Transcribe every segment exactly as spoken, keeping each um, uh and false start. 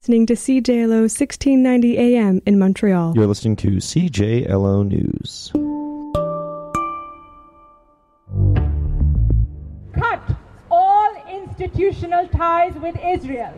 listening to C J L O sixteen ninety A M in Montreal. You're listening to C J L O News. Cut all institutional ties with Israel.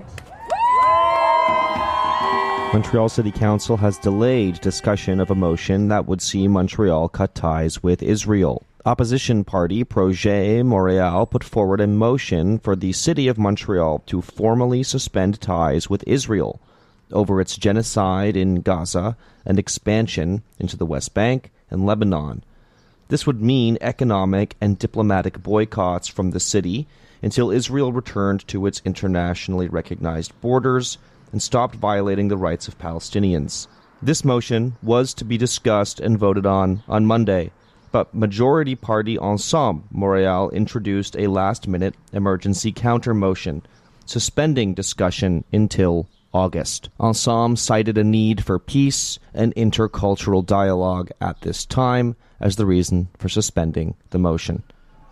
Montreal City Council has delayed discussion of a motion that would see Montreal cut ties with Israel. Opposition party Projet Montréal put forward a motion for the City of Montreal to formally suspend ties with Israel over its genocide in Gaza and expansion into the West Bank and Lebanon. This would mean economic and diplomatic boycotts from the city until Israel returned to its internationally recognized borders and stopped violating the rights of Palestinians. This motion was to be discussed and voted on on Monday, but majority party Ensemble Montréal introduced a last-minute emergency counter-motion, suspending discussion until August. Ensemble cited a need for peace and intercultural dialogue at this time as the reason for suspending the motion.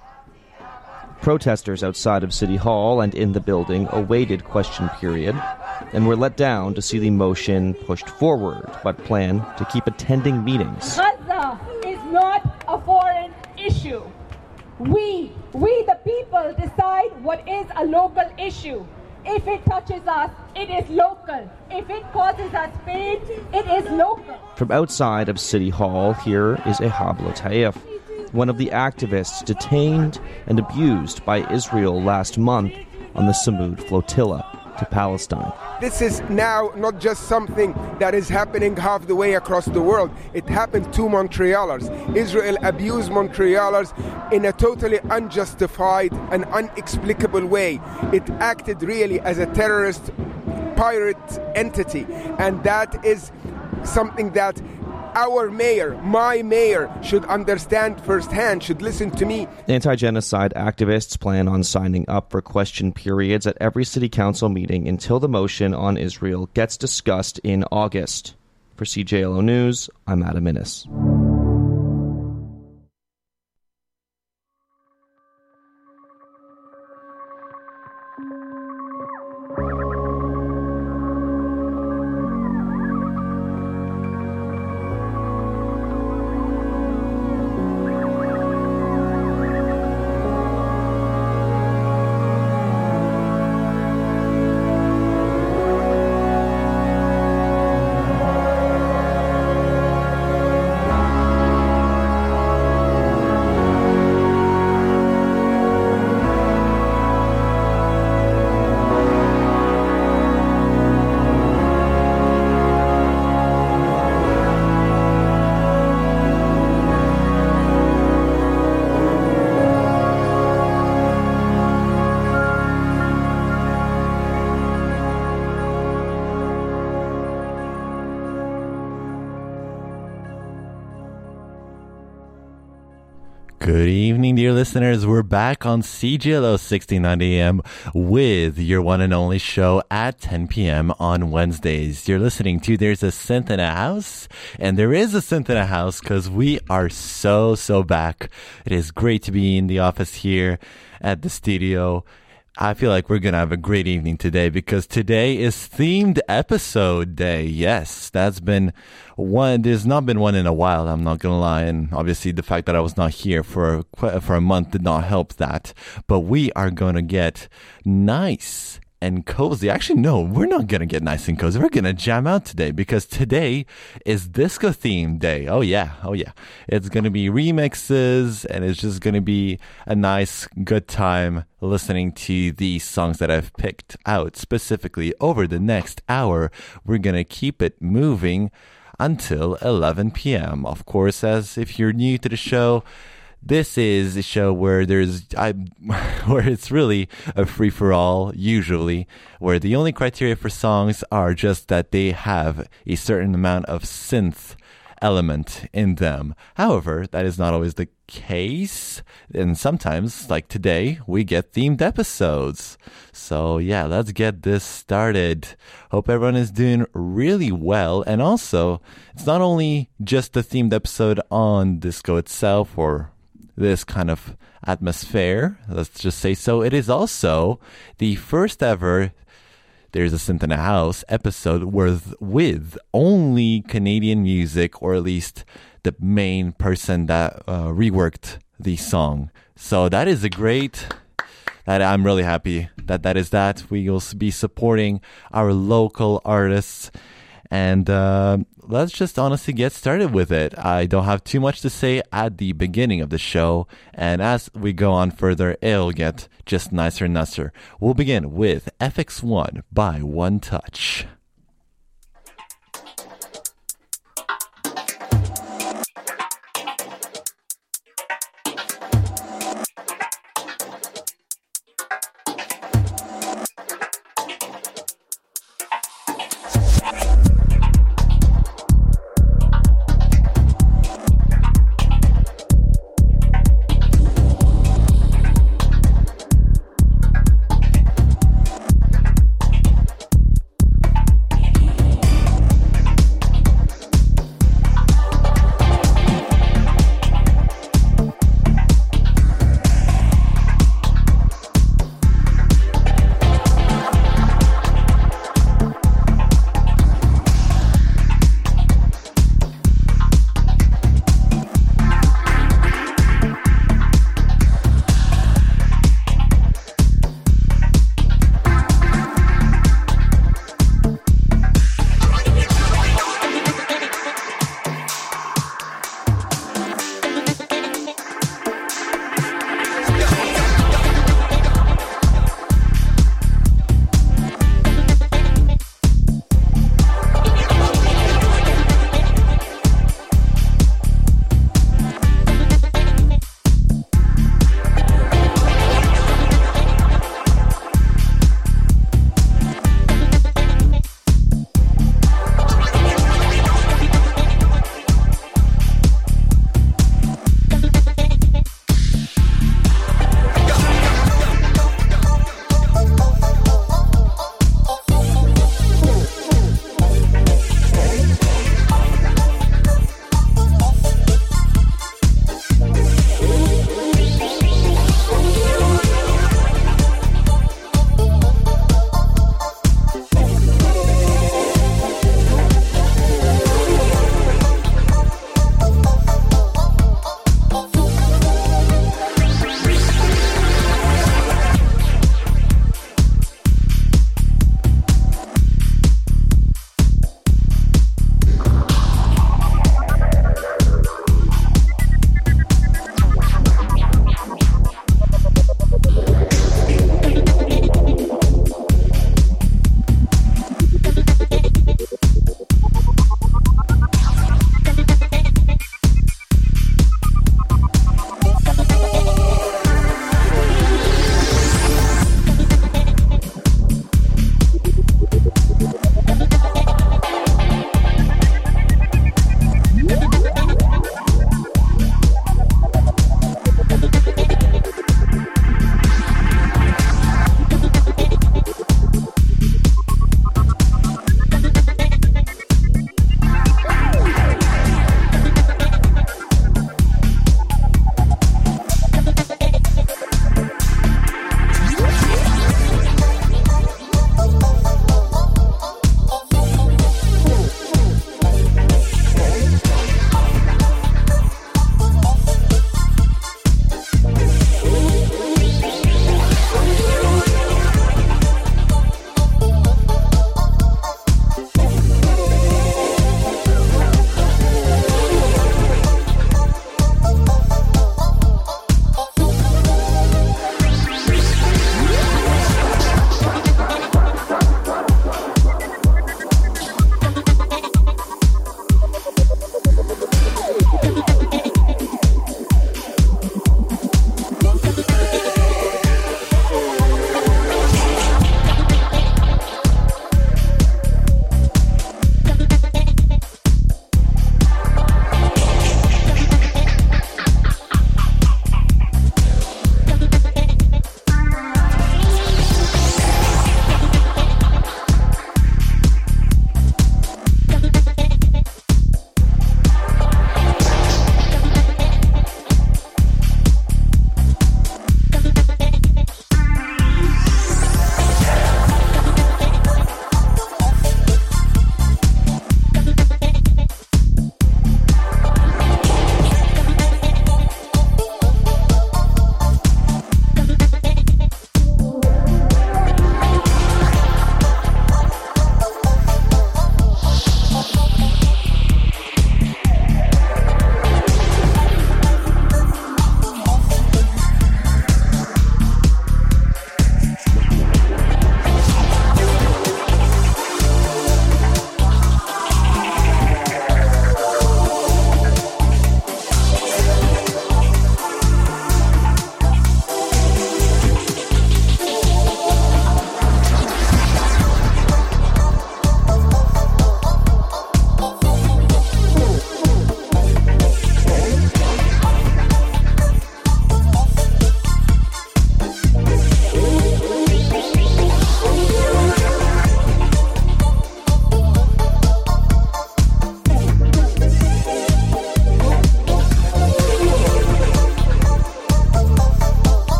Protesters outside of City Hall and in the building awaited question period and were let down to see the motion pushed forward, but plan to keep attending meetings. Gaza is not a foreign issue. We, we the people, decide what is a local issue. If it touches us, it is local. If it causes us pain, it is local. From outside of City Hall, here is Ehab Lotaif, one of the activists detained and abused by Israel last month on the Samud flotilla to Palestine. This is now not just something that is happening half the way across the world. It happened to Montrealers. Israel abused Montrealers in a totally unjustified and inexplicable way. It acted really as a terrorist pirate entity, and that is something that our mayor, my mayor, should understand firsthand, should listen to me. Anti-genocide activists plan on signing up for question periods at every city council meeting until the motion on Israel gets discussed in August. For C J L O News, I'm Adam Innes. Good evening, dear listeners. We're back on C J L O sixteen ninety A M with your one and only show at ten p.m. on Wednesdays. You're listening to There's a Synth in a House, and there is a synth in a house because we are so, so back. It is great to be in the office here at the studio. I feel like we're going to have a great evening today because today is themed episode day. Yes, that's been one. There's not been one in a while. I'm not going to lie. And obviously the fact that I was not here for, for a month did not help that. But we are going to get nice and cozy. Actually, no, we're not going to get nice and cozy. We're going to jam out today because today is disco theme day. Oh yeah. Oh yeah. It's going to be remixes and it's just going to be a nice, good time listening to these songs that I've picked out specifically over the next hour. We're going to keep it moving until eleven p.m. Of course, as if you're new to the show, this is a show where there's, I, where it's really a free-for-all, usually, where the only criteria for songs are just that they have a certain amount of synth element in them. However, that is not always the case, and sometimes, like today, we get themed episodes. So yeah, let's get this started. Hope everyone is doing really well, and also, it's not only just the themed episode on disco itself, or this kind of atmosphere, let's just say so. It is also the first ever There's a Synth in a House episode with, with only Canadian music, or at least the main person that uh, reworked the song. So that is a great... That I'm really happy that that is that. We will be supporting our local artists. And uh, let's just honestly get started with it. I don't have too much to say at the beginning of the show. And as we go on further, it'll get just nicer and nicer. We'll begin with F X one by One Touch.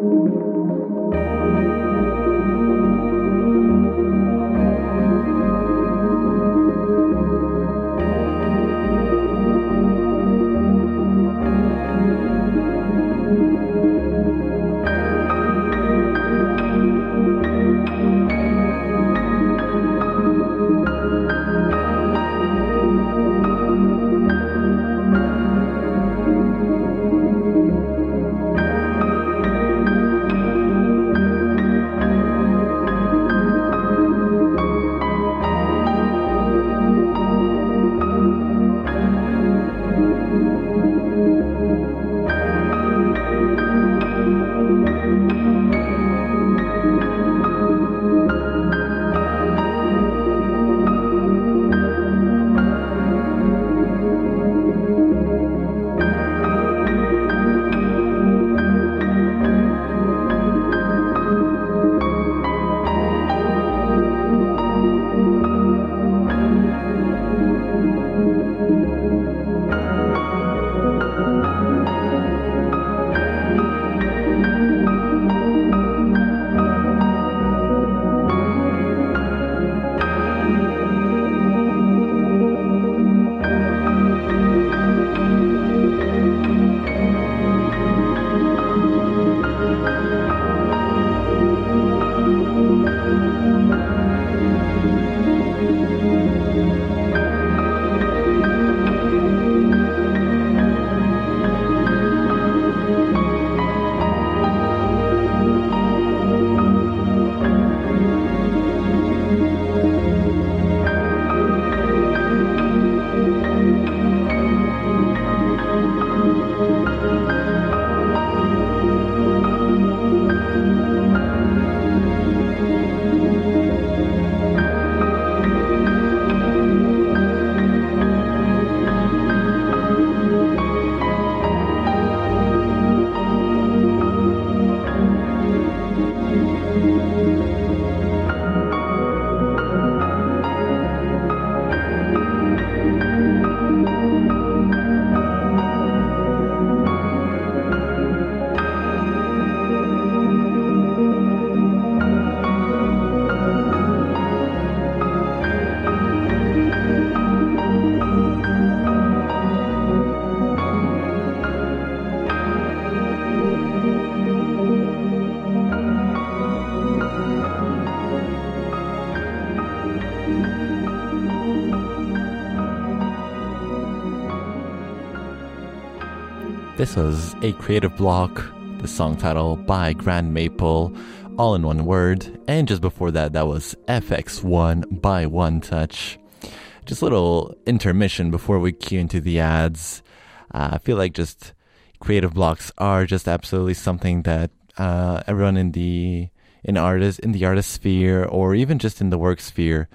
This was A Creative Block, the song title by Grand Maple, all in one word. And just before that, that was F X one by One Touch. Just a little intermission before we cue into the ads. Uh, I feel like just creative blocks are just absolutely something that uh, everyone in the in artist in the artist sphere, or even just in the work sphere,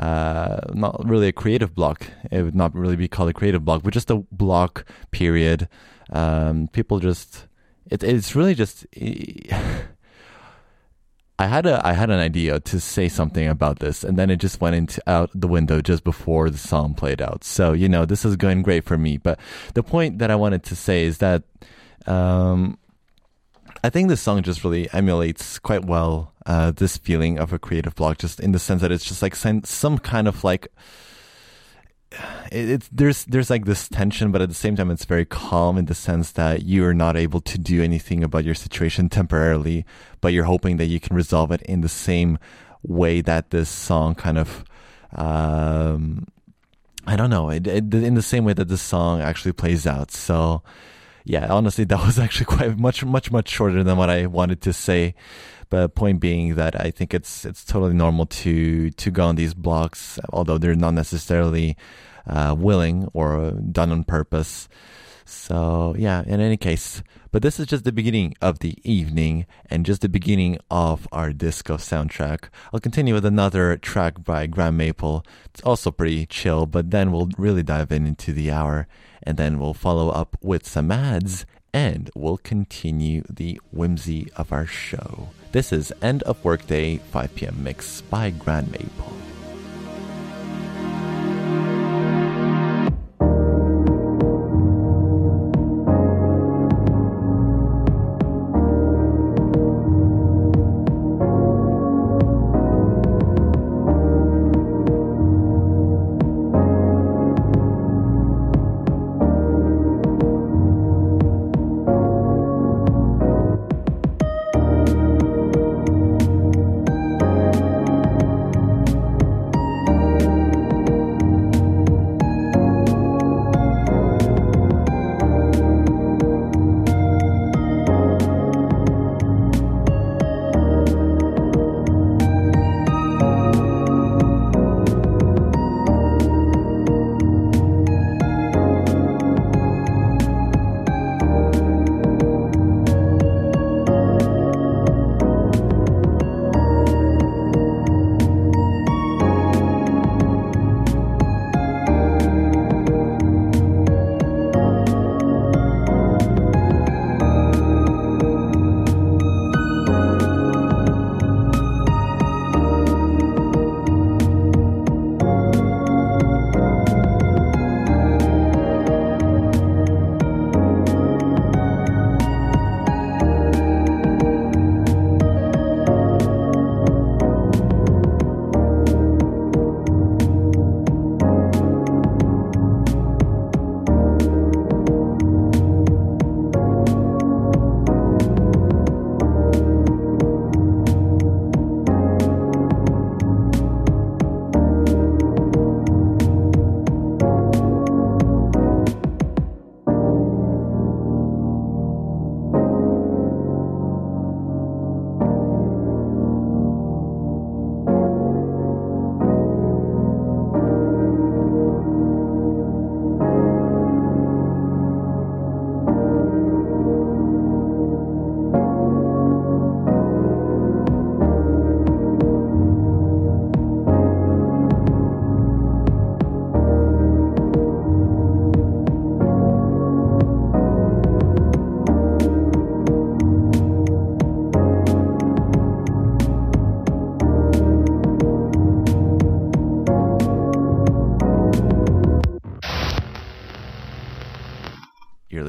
uh, not really a creative block. It would not really be called a creative block, but just a block period. Um, people just it, it's really just. I had a I had an idea to say something about this, and then it just went into out the window just before the song played out. So, you know, this is going great for me. But the point that I wanted to say is that um, I think this song just really emulates quite well uh, this feeling of a creative block, just in the sense that it's just like some, some kind of like it's there's there's like this tension, but at the same time it's very calm in the sense that you're not able to do anything about your situation temporarily, but you're hoping that you can resolve it in the same way that this song kind of um I don't know it, it, in the same way that this song actually plays out. So yeah, honestly, that was actually quite much much much shorter than what I wanted to say. But point being that I think it's it's totally normal to to go on these blocks, although they're not necessarily uh, willing or done on purpose. So yeah, in any case, but this is just the beginning of the evening and just the beginning of our disco soundtrack. I'll continue with another track by Grand Maple. It's also pretty chill, but then we'll really dive in into the hour, and then we'll follow up with some ads, and we'll continue the whimsy of our show. This is End of Workday five p.m. mix by Grand Maple.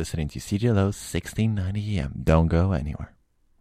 listening to C J L O sixteen ninety A M. Don't go anywhere.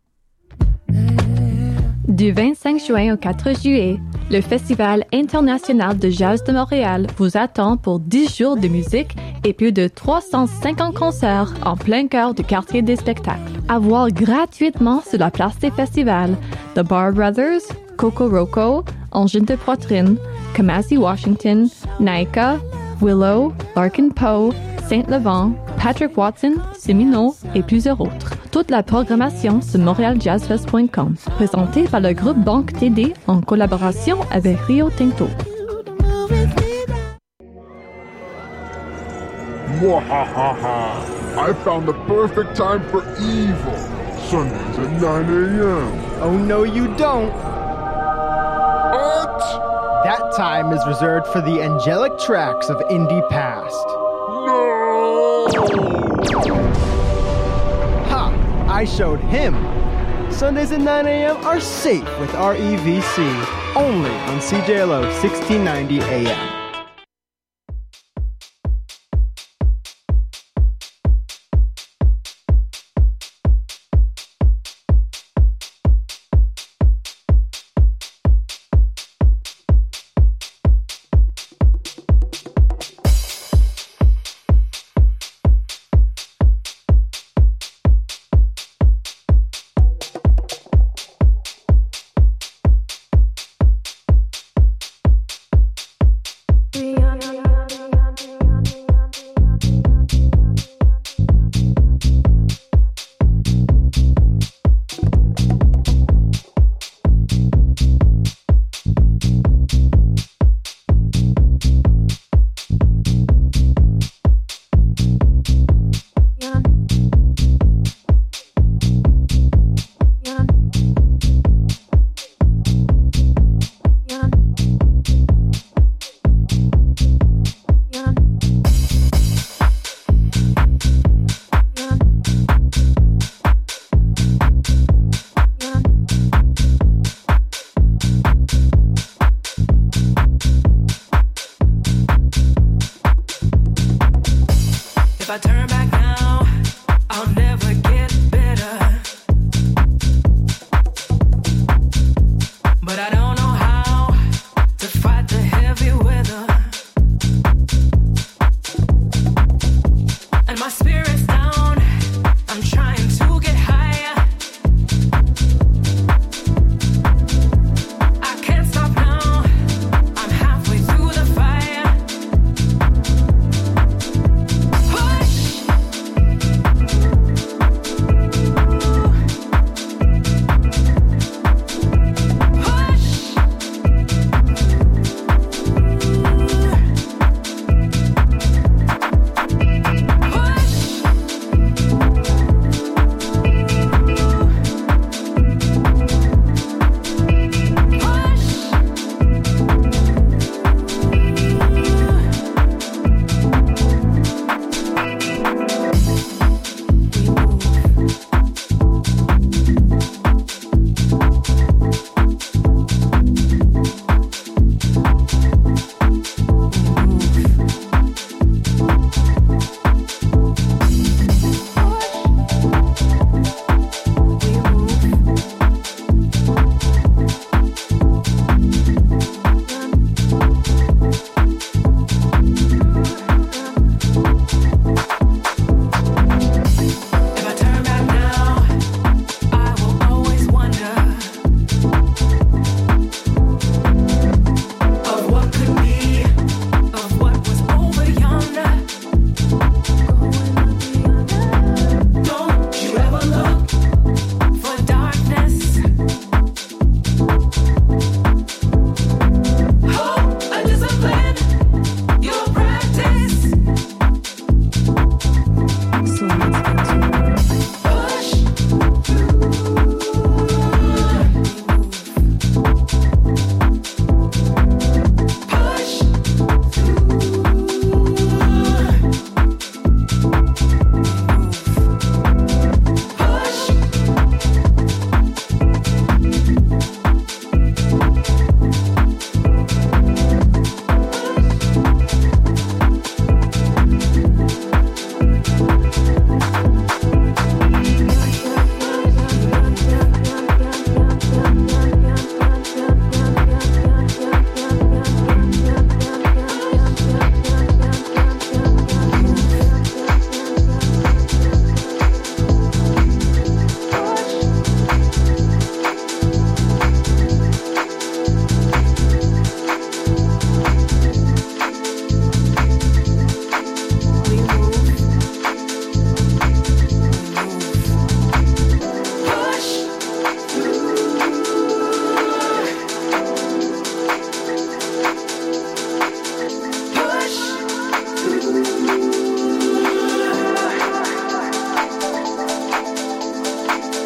Du vingt-cinq juin au quatre juillet, le Festival international de jazz de Montréal vous attend pour dix jours de musique et plus de trois cent cinquante concerts en plein cœur du quartier des spectacles. À voir gratuitement sur la place des festivals, The Bar Brothers, Coco Roco, Engine de Poitrine, Kamasi Washington, Naika, Willow, Larkin Poe, Saint-Levant, Patrick Watson, Semino et plusieurs autres. Toute la programmation sur montreal jazz fest point com, présentée par le groupe Banque T D en collaboration avec Rio Tinto. Mwahaha! I found the perfect time for evil. Sundays at nine a.m. Oh no you don't! What? That time is reserved for the angelic tracks of indie past. No! Ha! I showed him! Sundays at nine a.m. are safe with R E V C, only on C J L O sixteen ninety A M.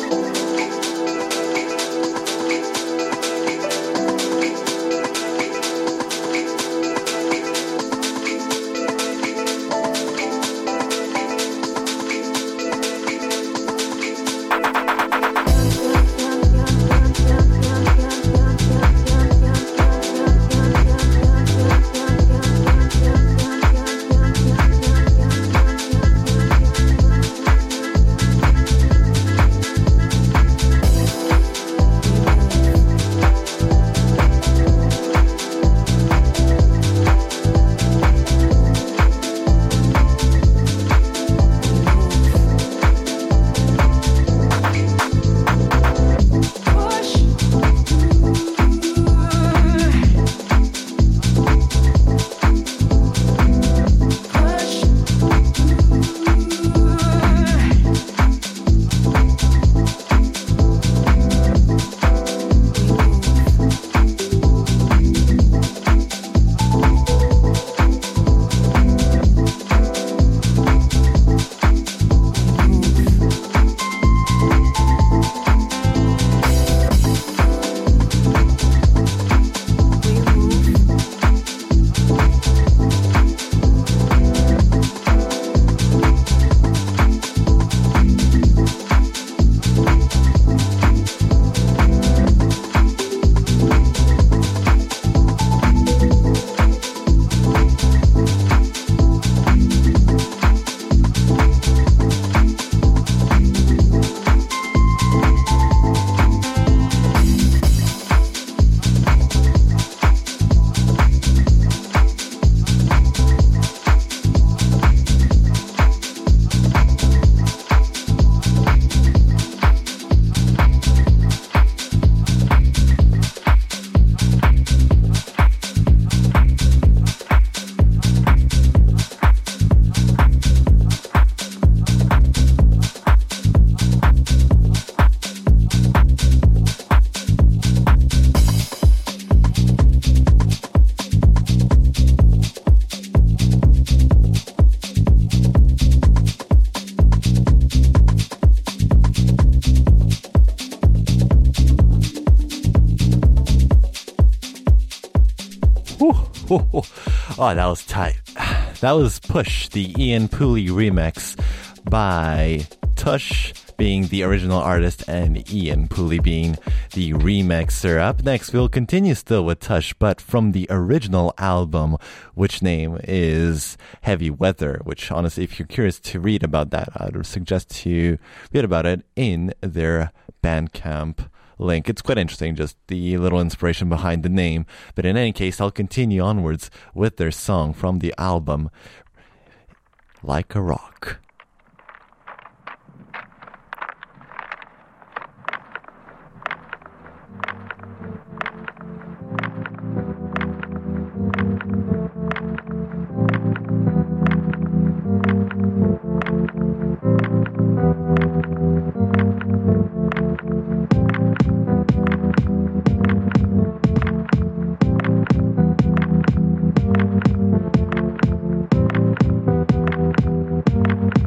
Oh, that was tight. That was Push, the Ian Pooley remix by Tush being the original artist and Ian Pooley being the remixer. Up next, we'll continue still with Tush, but from the original album, which name is Heavy Weather, which honestly, if you're curious to read about that, I would suggest to read about it in their Bandcamp link. It's quite interesting, just the little inspiration behind the name. But in any case, I'll continue onwards with their song from the album, Like a Rock. Thank you.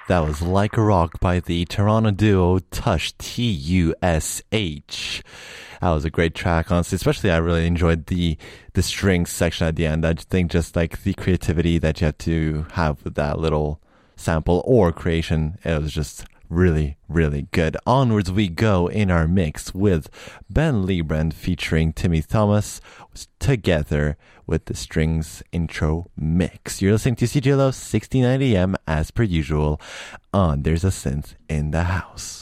That was Like a Rock by the Toronto duo Tush, T U S H. That was a great track, honestly. Especially, I really enjoyed the the strings section at the end. I think just like the creativity that you had to have with that little sample or creation, it was just really, really good. Onwards we go in our mix with Ben Liebrand featuring Timmy Thomas together with the strings intro mix. You're listening to C J L O sixteen ninety A M as per usual on There's a Synth in the House.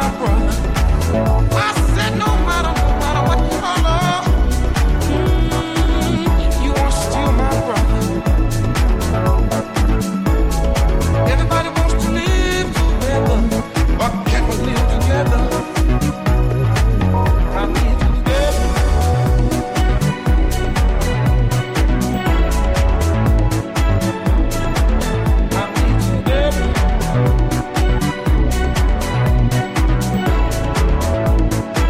my brother. I said no matter, no matter what color, mm, you are still my brother. Everybody wants to live together, but can we live together? I need you together. I need you together.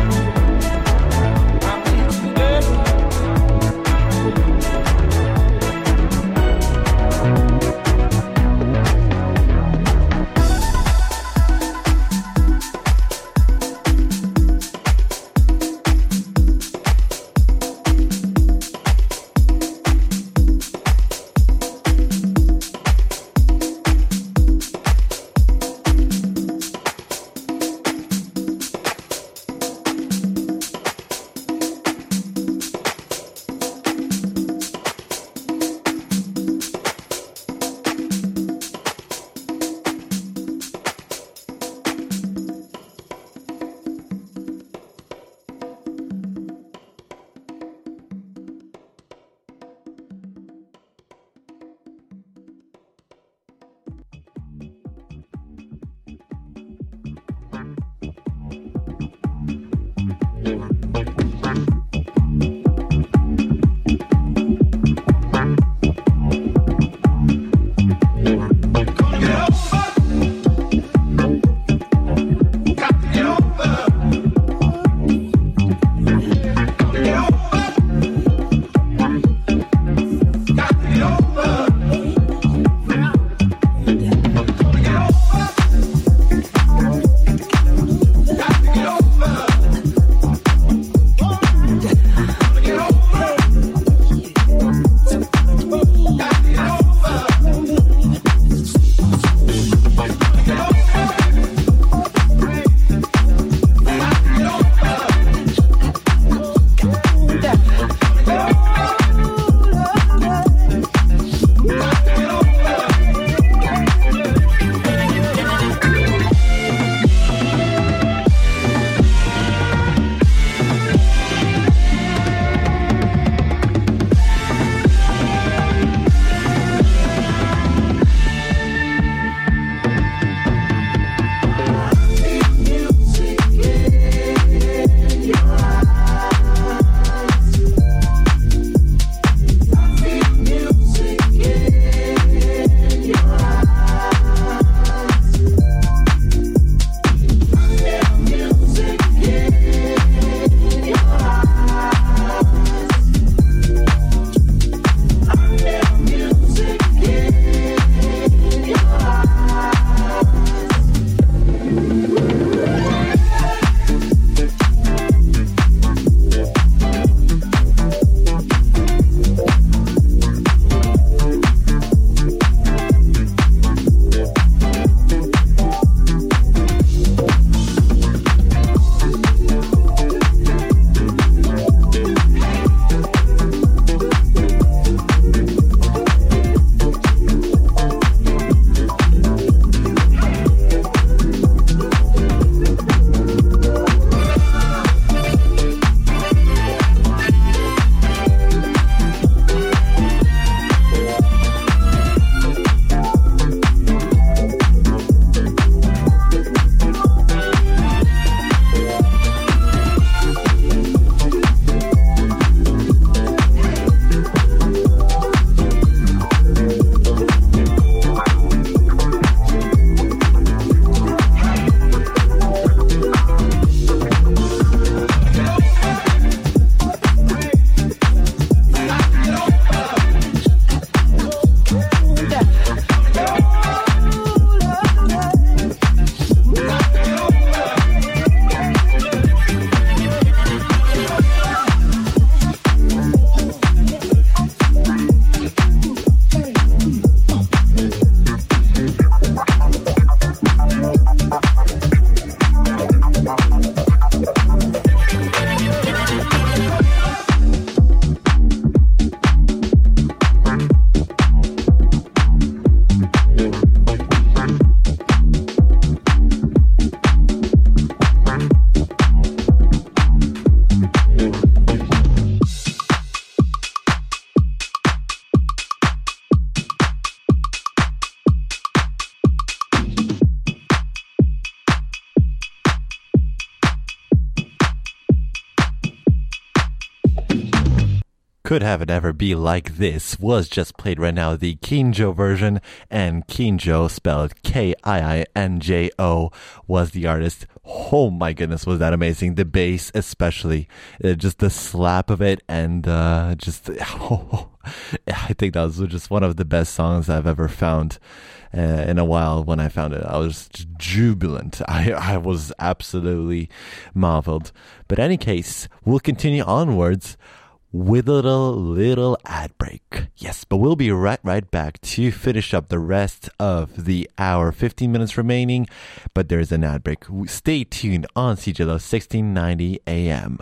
Could Have It Ever Be Like This was just played right now, the Kinjo version, and Kinjo, spelled K I I N J O, was the artist. Oh my goodness, was that amazing. The bass especially, uh, just the slap of it, and uh, just, oh, I think that was just one of the best songs I've ever found. Uh, in a while. When I found it, I was jubilant. I, I was absolutely marveled. But in any case, we'll continue onwards with a little, little ad break. Yes, but we'll be right, right back to finish up the rest of the hour. fifteen minutes remaining, but there's an ad break. Stay tuned on C J L O sixteen ninety A M.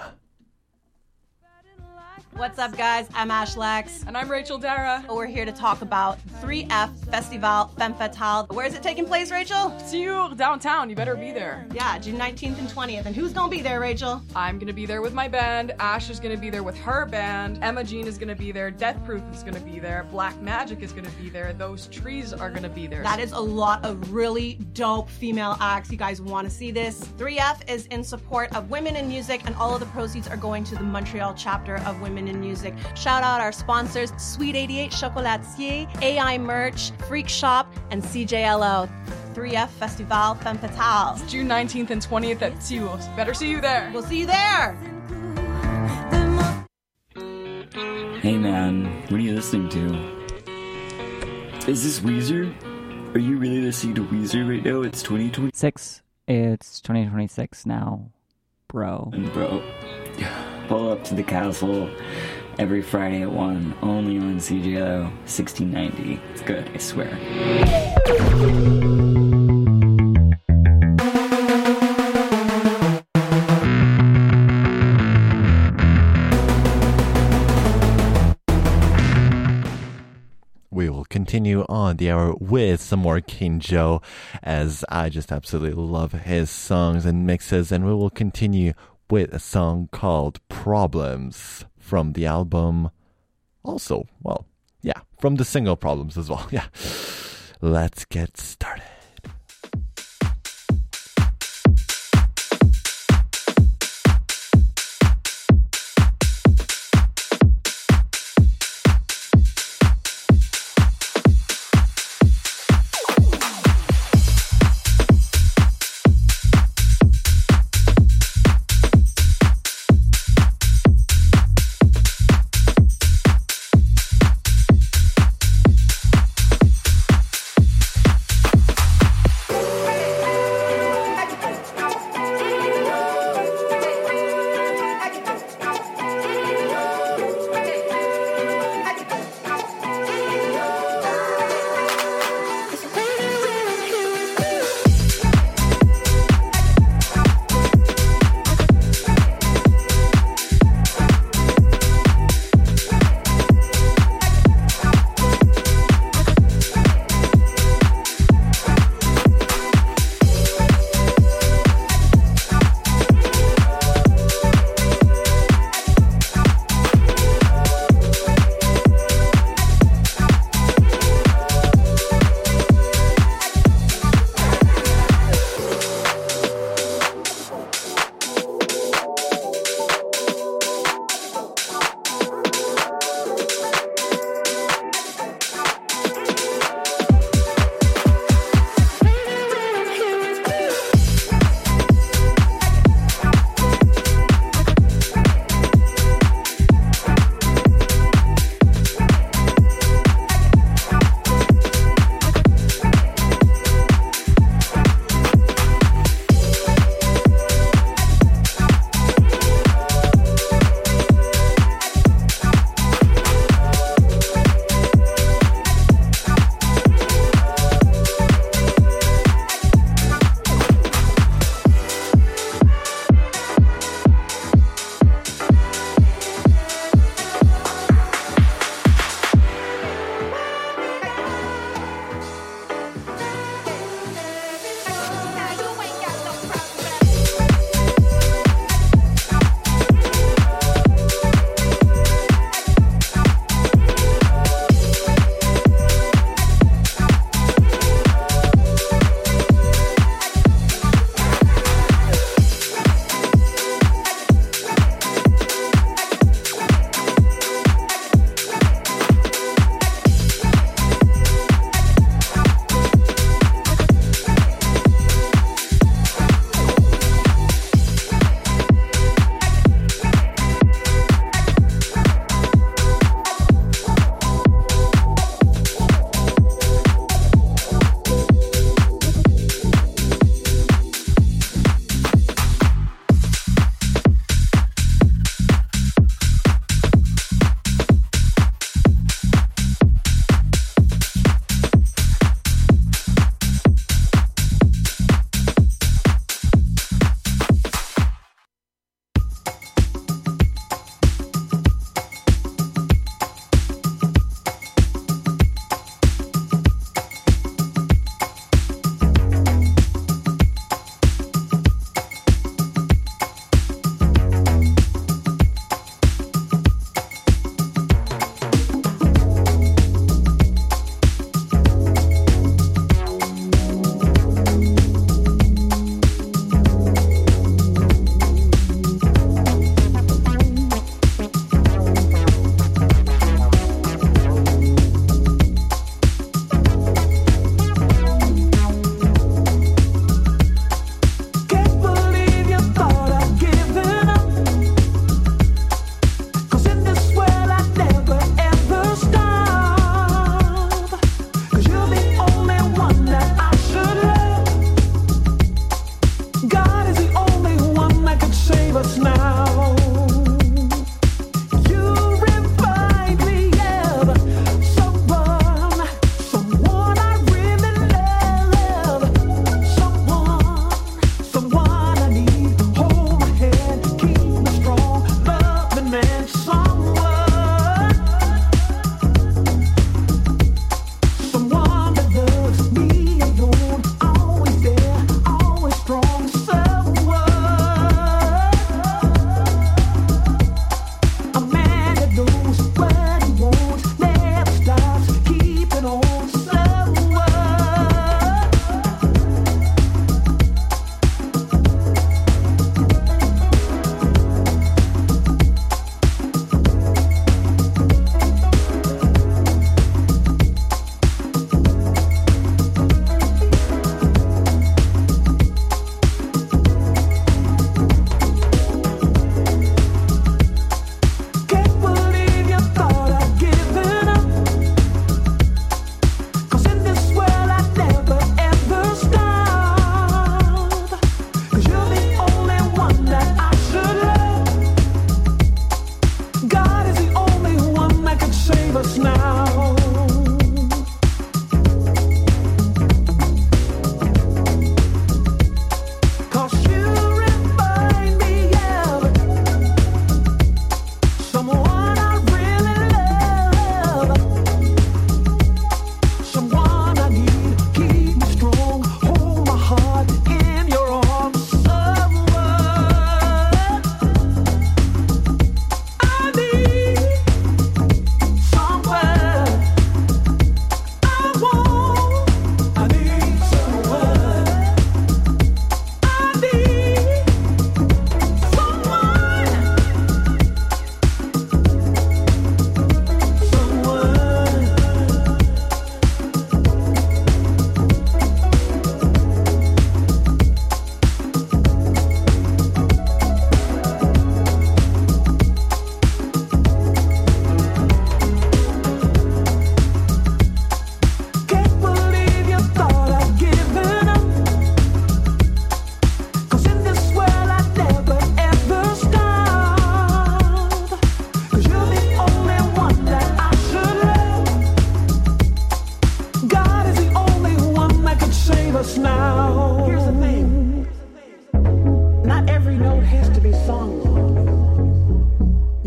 What's up, guys? I'm Ashlex. And I'm Rachel Dara. We're here to talk about three F Festival Femme Fatale. Where is it taking place, Rachel? Sur, downtown. You better be there. Yeah, June nineteenth and twentieth. And who's going to be there, Rachel? I'm going to be there with my band. Ash is going to be there with her band. Emma Jean is going to be there. Death Proof is going to be there. Black Magic is going to be there. Those Trees are going to be there. That is a lot of really dope female acts. You guys want to see this? three F is in support of women in music, and all of the proceeds are going to the Montreal chapter of Women in Music. Shout out our sponsors, Sweet eighty-eight Chocolatier, A I Merch, Freak Shop, and C J L O. three F Festival Femme Fatale. It's June nineteenth and twentieth at Sur. Better see you there. We'll see you there. Hey man, what are you listening to? Is this Weezer? Are you really listening to Weezer right now? It's twenty twenty-six. It's twenty twenty-six now, bro. And bro, pull up to the castle every Friday at one, only on C J L O sixteen ninety. It's good, I swear. We will continue on the hour with some more Kinjo, as I just absolutely love his songs and mixes, and we will continue with a song called Problems from the album. Also, well, yeah, from the single Problems as well. Yeah. Let's get started.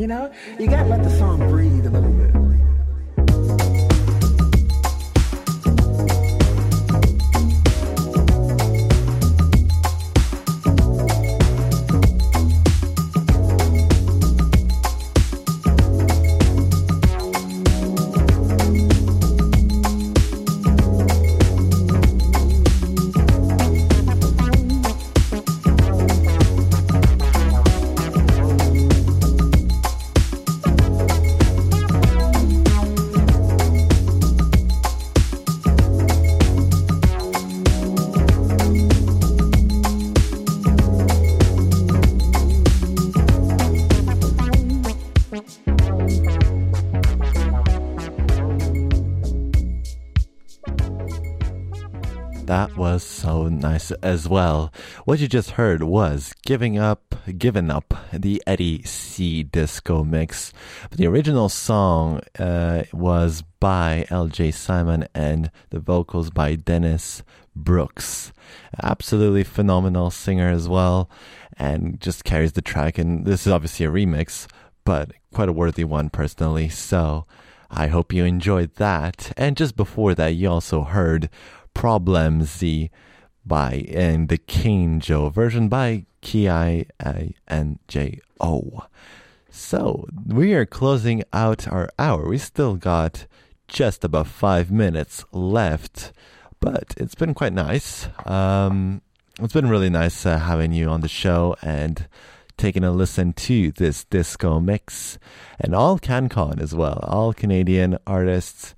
You know, you gotta let the song breathe a little bit. That was so nice as well. What you just heard was Giving Up, Given Up, the Eddie C disco mix. But the original song uh, was by L J Simon and the vocals by Dennis Brooks. Absolutely phenomenal singer as well, and just carries the track. And this is obviously a remix, but quite a worthy one personally. So I hope you enjoyed that. And just before that, you also heard Problem Z by and the King Joe version by K I A N J O. So we are closing out our hour. We still got just about five minutes left, but it's been quite nice. Um, it's been really nice uh, having you on the show and taking a listen to this disco mix, and all CanCon as well, all Canadian artists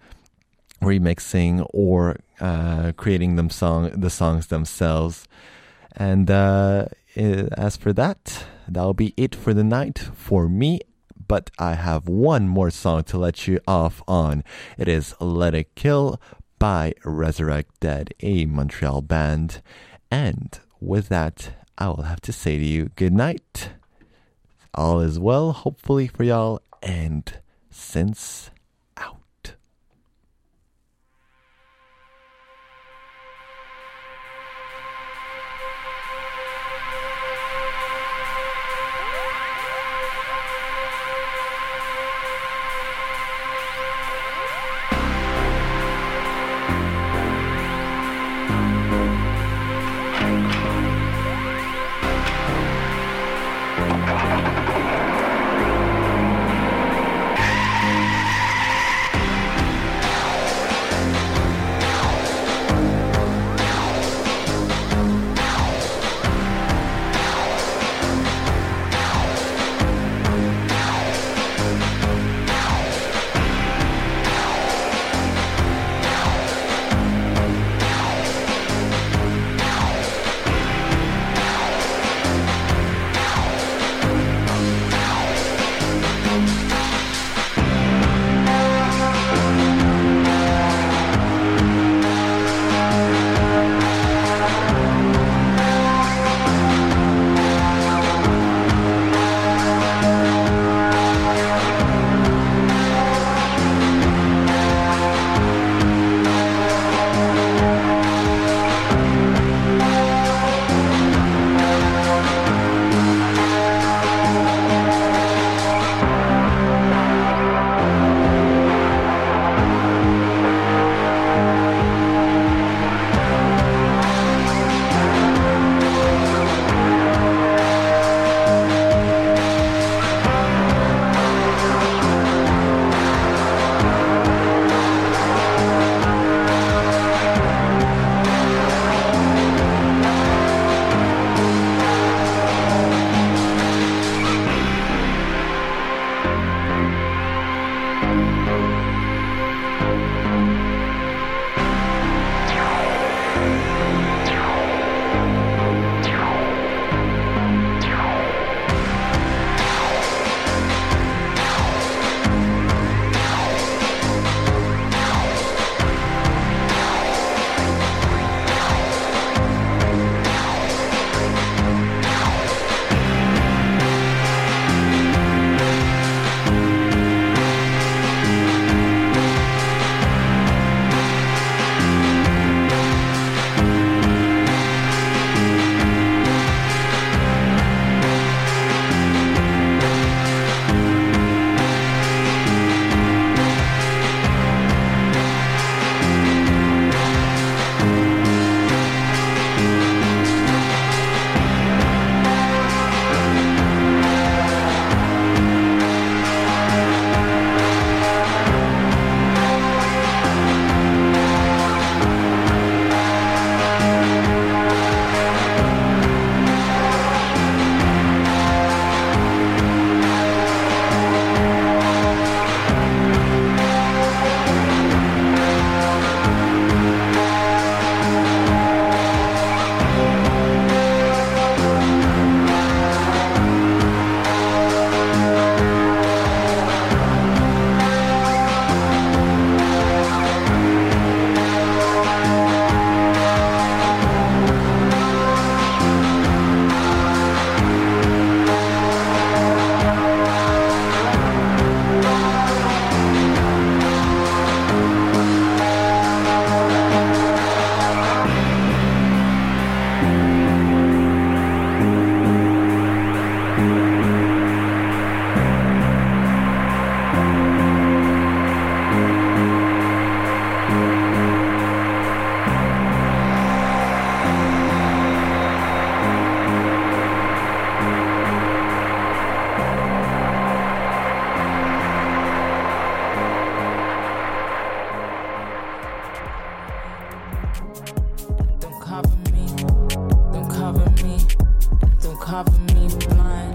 remixing or uh, creating them song the songs themselves. And uh, as for that, that'll be it for the night for me. But I have one more song to let you off on. It is Let It Kill by Resurrect Dead, a Montreal band. And with that, I will have to say to you good night. All is well, hopefully for y'all. And since